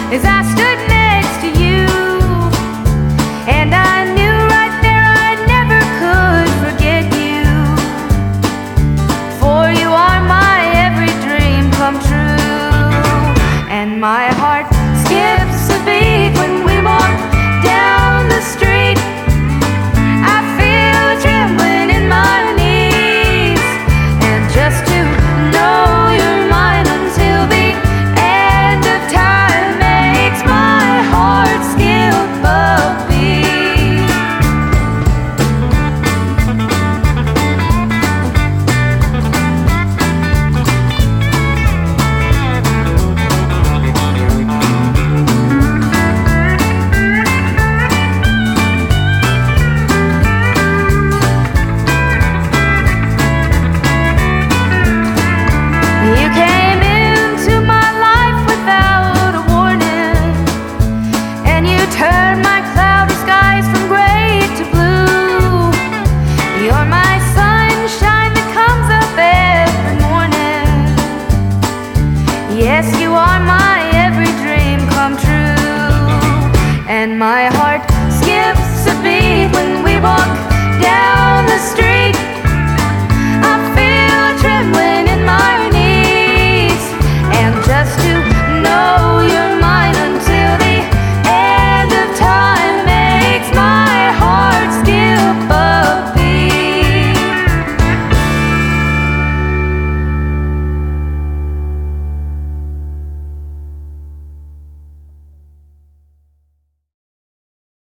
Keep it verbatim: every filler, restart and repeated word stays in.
as I stood next to you, and I knew right there I never could forget you, for you are my every dream come true. And my heart skips a beat when we walk down the street. I feel a trembling in my knees, and just to know you're mine until the end of time makes my heart skip a beat. You came into my life without a warning, and you turned my cloudy skies from gray to blue. You're my sunshine that comes up every morning. Yes, you are my every dream come true. And my heart